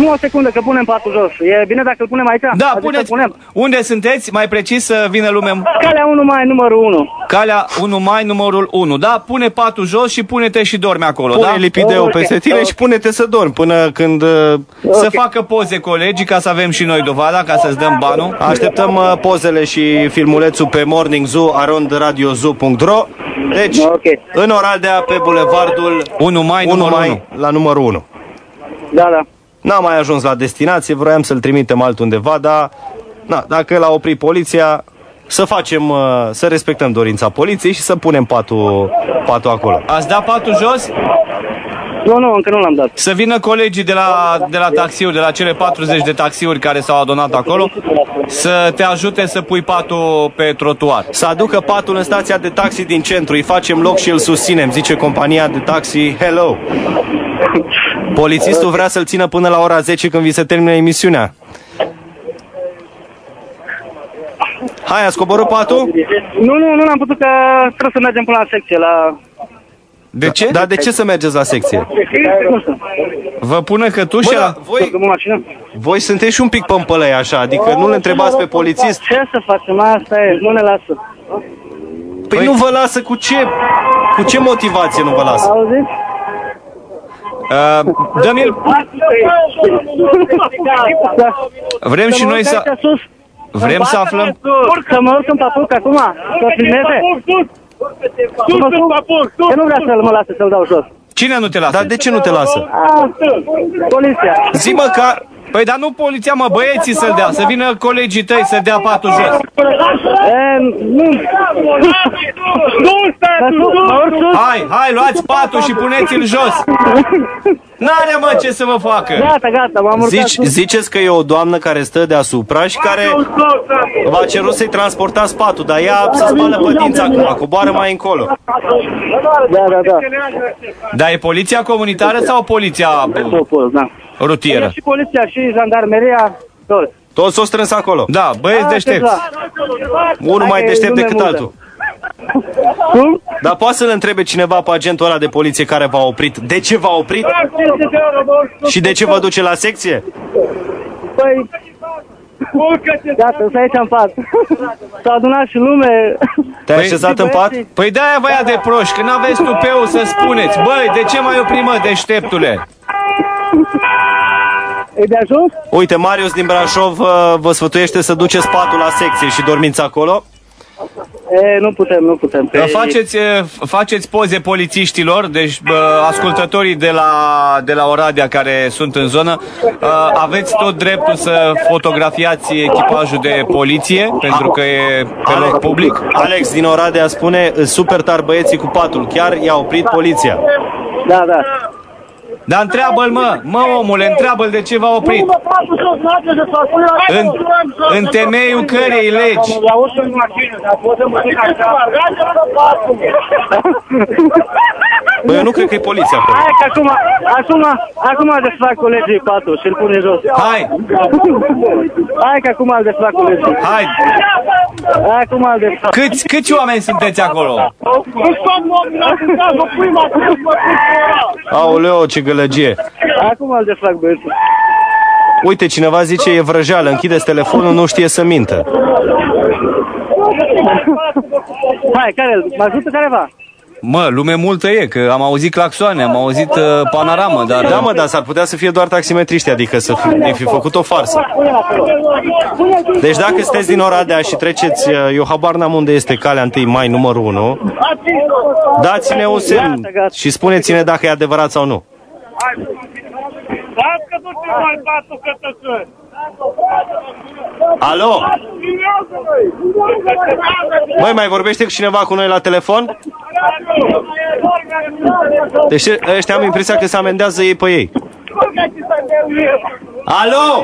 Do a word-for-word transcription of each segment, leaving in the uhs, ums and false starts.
Nu o secundă, că punem patul jos. E bine dacă îl punem aici? Da, adică puneți. Punem. Unde sunteți? Mai precis să vină lumea. Calea unu mai, numărul unu. Calea unu mai, numărul unu. Da, pune patul jos și pune-te și dormi acolo, pune da? lipideul Okay. peste tine Okay. și pune-te să dormi până când... Uh, Să facă poze colegii ca să avem și noi dovada, ca să-ți dăm banul. Așteptăm uh, pozele și filmulețul pe morning zoo arond radio zoo punct ro. Deci, Okay. în Oradea, pe bulevardul unu mai, unu numărul mai, unu. la numărul unu. Da, da. N-am mai ajuns la destinație, vroiam să-l trimitem altundeva, dar na, dacă l-a oprit poliția, să facem, uh, să respectăm dorința poliției și să punem patul, patul acolo. Ați dat patul jos? Nu, nu, încă nu l-am dat. Să vină colegii de la, de la taxiuri, de la cele patruzeci de taxiuri care s-au adunat acolo, să te ajute să pui patul pe trotuar. Să aducă patul în stația de taxi din centru, îi facem loc și îl susținem, zice compania de taxi, hello. Polițistul vrea să-l țină până la ora zece când vi se termină emisiunea. Hai, ați coborât patul? Nu, nu, nu l-am putut, că trebuie să mergem până la secție, la... De ce? Dar de ce să mergeți la secție? Nu știu. Vă pune Bă, cătușa? da, voi, Urcăm în mașină? voi sunteți și un pic pămpălăi așa, adică nu-l întrebați pe polițist. Ce să facem? Asta e, nu ne lasă. Păi nu vă lasă cu ce? Cu ce motivație nu vă lasă? Auziți? Uh, Dă-mi-l. Da. Vrem și noi să... Aici sus. Vrem să aflăm... Să mă urc în papuc acum? Să filmeze? Sus în papur, sus! Că nu vrea să mă lase să-l dau jos. Cine nu te lasă? Dar de ce nu te lasă? Ah, poliția. Zi măcar... Păi dar nu poliția, mă, băieții să-l dea, să vină colegii tăi să dea patul jos. E, nu. Nu stai, Dar sus, mă urc sus. Hai, hai, luați patul și puneți-l jos. N-are, mă, ce să vă facă. Gata, gata, m-am urcat Zici, sus. ziceți că e o doamnă care stă deasupra și care v-a cerut să-i transportați patul, dar ea se spală pătința acum, coboară mai încolo. Da, da, da. Dar e poliția comunitară sau poliția Popor, da. rutieră? Și poliția și jandarmeria, toți. Toți s-o strâns acolo. Da, băieți deștepți. Unul mai deștept decât lume altul. Cum? Dar poate să-l întrebe cineva pe agentul ăla de poliție care v-a oprit. De ce v-a oprit? Și de ce vă duce la secție? Păi, gata, stai aici în pat. S-a adunat și lume. Te-ai așezat în pat? Păi de-aia vă ia de proști, când aveți tupeul să spuneți. Băi, de ce mai opri, mă, deșteptule? E de ajuns? Uite, Marius din Brașov uh, vă sfătuiește să duceți patul la secție și dormiți acolo. E, nu putem, nu putem. Pe... Faceți, faceți poze polițiștilor, deci bă, ascultătorii de la, de la Oradea care sunt în zonă, aveți tot dreptul să fotografiați echipajul de poliție, pentru că e pe loc public. Alex din Oradea spune, super tari băieții cu patul, chiar i-a oprit poliția. Da, da. Dar întreabă-l, mă, mă omule, întreabă-l de ce v-a oprit. În, în temeiul cărei legi. Bă, eu nu cred că e poliția acolo. Hai că acum, acum, acum desfac colegii patul și îl pune jos. Hai, Hai că acum îl desfac colegii. hai. Hai acum îl desfac. Câți, câți oameni sunteți acolo? Aoleo, ce gălăgie. Acum îl desfac, băieții. Uite, cineva zice, e vrăjeală, închideți telefonul, nu știe să mintă. Hai, care mă ajută careva? Mă, lume multă e, că am auzit claxoane, am auzit uh, panoramă, dar... Da, mă, dar s-ar putea să fie doar taximetriști, adică să fi, ne fi făcut o farsă. Deci dacă sunteți din Oradea și treceți, eu habar n-am unde este calea întâi mai numărul unu, dați-ne un semn și spuneți-ne dacă e adevărat sau nu. Dacă nu te mai batu cătăcări! Alo? Băi, mai vorbește cu cineva cu noi la telefon? Deci ăștia am impresia că se amendează ei pe ei. Alo?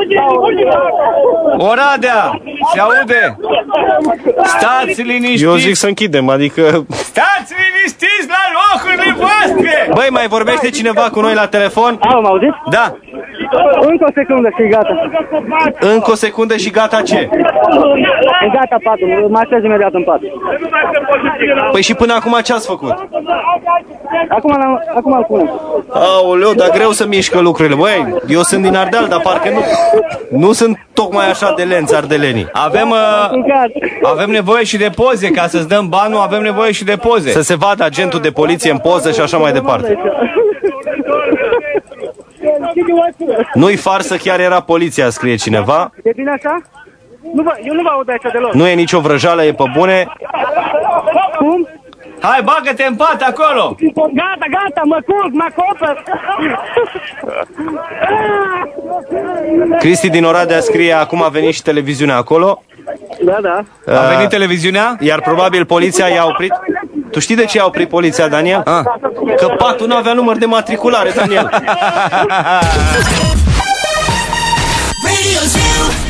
Oradea! Se aude? Stați liniștiți! Eu zic să închidem, adică... Stați liniștiți la locurile voastre! Băi, mai vorbește cineva cu noi la telefon? Alo, mă auziți? Da. Încă o secundă și gata. Încă o secundă și gata ce? E gata patul, mă așez imediat în pat. Păi și până acum ce ați făcut? Acum, acum îl punem. Aoleu, dar greu să mișcă lucrurile. Băi, eu sunt din Ardeal, dar parcă nu, nu sunt tocmai așa de lenți ardelenii. Avem, uh, avem nevoie și de poze, ca să-ți dăm banul, avem nevoie și de poze. Să se vadă agentul de poliție în poză și așa mai departe. Nu-i farsă, chiar era poliția, scrie cineva. E bine așa? Nu vă, eu nu vă aud aici deloc. Nu e nicio vrăjală, e pe bune. Cum? Hai, bagă-te în pat acolo! Gata, gata, mă culc, mă acopăr! Cristi din Oradea scrie, acum a venit și televiziunea acolo. Da, da. A venit televiziunea? Iar probabil poliția i-a oprit. Tu știi de ce i-a oprit poliția, Daniel? Ah. Că patul nu avea număr de matriculare, Daniel. Radio Zoo.